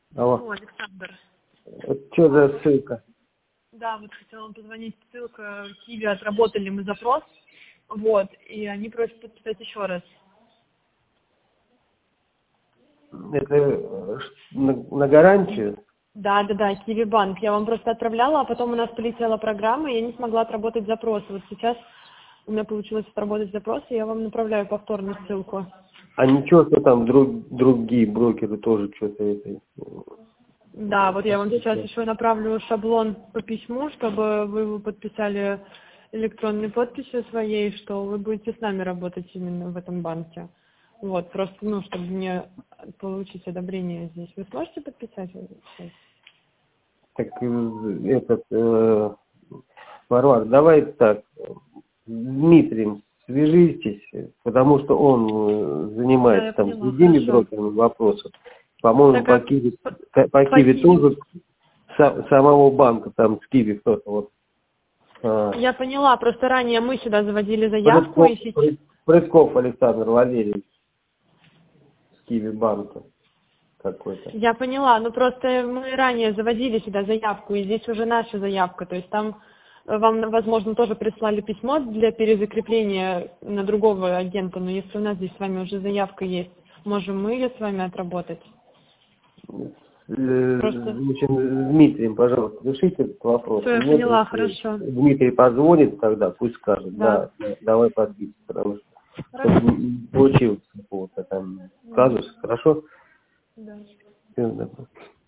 Алло. Александр. Что за ссылка? Да, вот хотела вам позвонить. Ссылка в Киеве, отработали мы запрос. Вот, и они просят подписать еще раз. Это на гарантию? Да, Киви банк. Я вам просто отправляла, а потом у нас полетела программа, и я не смогла отработать запрос. Вот сейчас у меня получилось отработать запрос, и я вам направляю повторную ссылку. А ничего, что там другие брокеры тоже что-то это... Да, вот я вам сейчас еще направлю шаблон по письму, чтобы вы его подписали электронной подписью своей, что вы будете с нами работать именно в этом банке. Вот, просто, чтобы мне получить одобрение здесь. Вы сможете подписать? Так, Варвар, давай так, с Дмитрием свяжитесь, потому что он занимается там другими брокерами вопросов. По-моему, по Киви тоже самого банка, там с Киви кто-то вот. Я поняла, просто ранее мы сюда заводили заявку. Прысков Александр Валерьевич с Киви банка какой-то. Я поняла, просто мы ранее заводили сюда заявку, и здесь уже наша заявка, то есть там вам, возможно, тоже прислали письмо для перезакрепления на другого агента, но если у нас здесь с вами уже заявка есть, можем мы ее с вами отработать? Значит, с Дмитрием, пожалуйста, решите этот вопрос. Все, я поняла, хорошо. Дмитрий позвонит тогда, пусть скажет, да давай подписывай, потому что не получилось какого-то там казуса, хорошо? Да. Всего доброго.